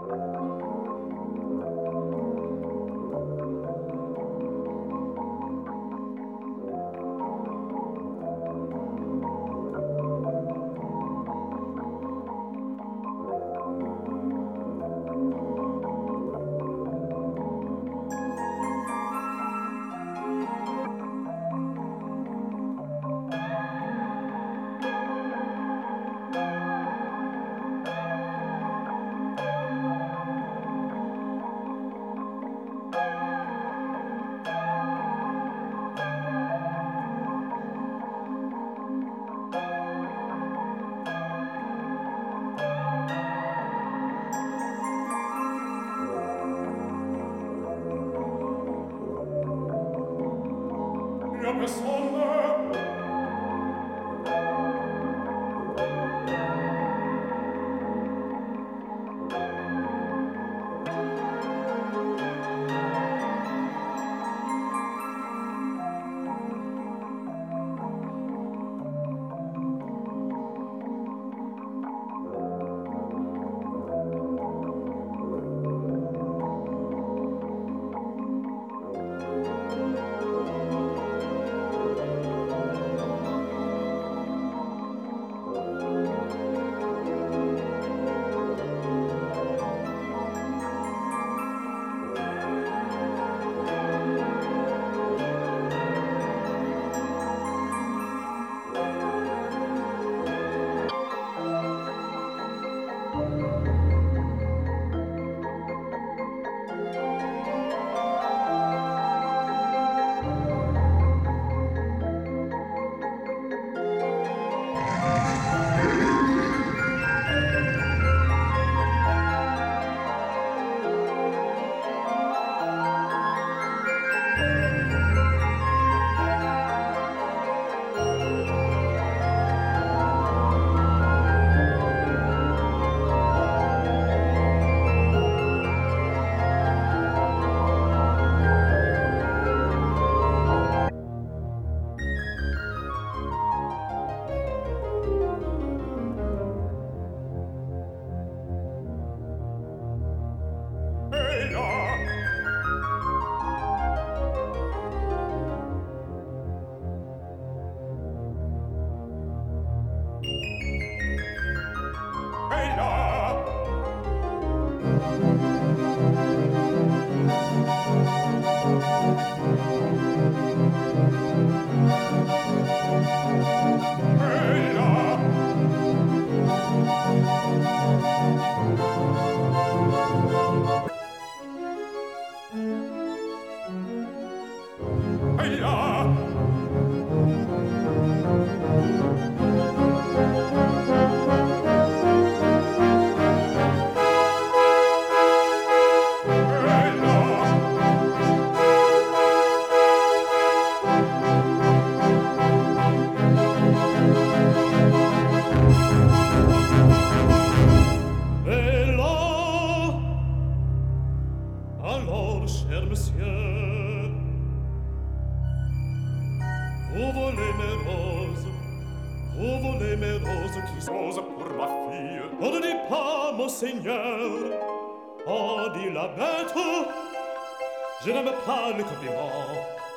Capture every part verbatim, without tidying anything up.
Je n'aime pas le compliment.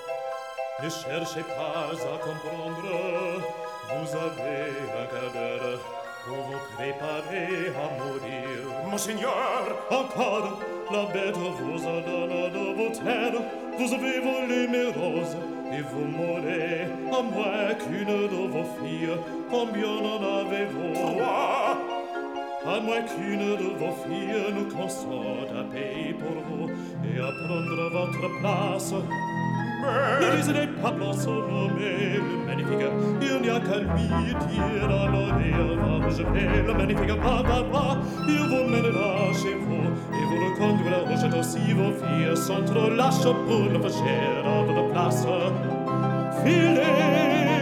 Ne cherchez pas à comprendre. Vous avez un quart d'heure pour vous préparer à mourir. Monseigneur! Encore, la bête vous ordonne de vous taire. Vous avez volé mes roses et vous mourrez, à moins qu'une de vos filles. Combien en avez-vous? Trois! À moins qu'une de vos filles nous consente à payer pour vous et à prendre votre place. Mais... Élise n'est pas blanc surnommé le magnifique. Il n'y a qu'à lui dire à l'honneur, va je vais le magnifique, va, va, va. Il vous mènera chez vous et vous le conduira au château si vos filles sont trop lâches pour le faire à votre place. Filez!